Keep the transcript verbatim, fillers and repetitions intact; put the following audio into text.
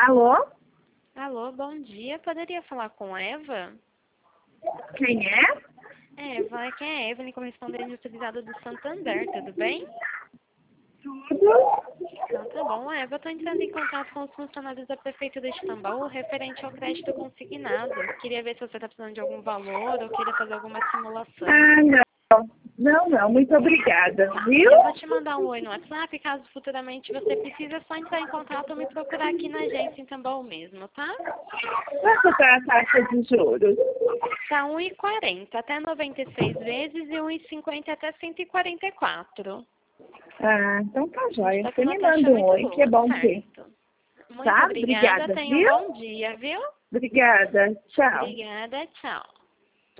Alô? Alô, bom dia. Poderia falar com Eva? Quem é? Eva, quem é Evelyn, correspondente utilizada do Santander, tudo bem? Tudo? Então tá bom, Eva, eu estou entrando em contato com os funcionários da Prefeitura de Tambaú referente ao crédito consignado. Queria ver se você está precisando de algum valor ou queria fazer alguma simulação. Ah, não. Não, não, muito obrigada, viu? Eu vou te mandar um oi no WhatsApp, caso futuramente você precise, é só entrar em contato ou me procurar aqui na agência em Tambaú mesmo, tá? Quanto está a taxa de juros? Tá um e quarenta até noventa e seis vezes e um e cinquenta até cento e quarenta e quatro. Ah, então tá jóia. Tá Você com uma me taxa manda um muito oi, boa, que é bom ter. certo. Muito Tá? obrigada, Obrigada, tenha um viu? bom dia, viu? Obrigada. Tchau. Obrigada, tchau.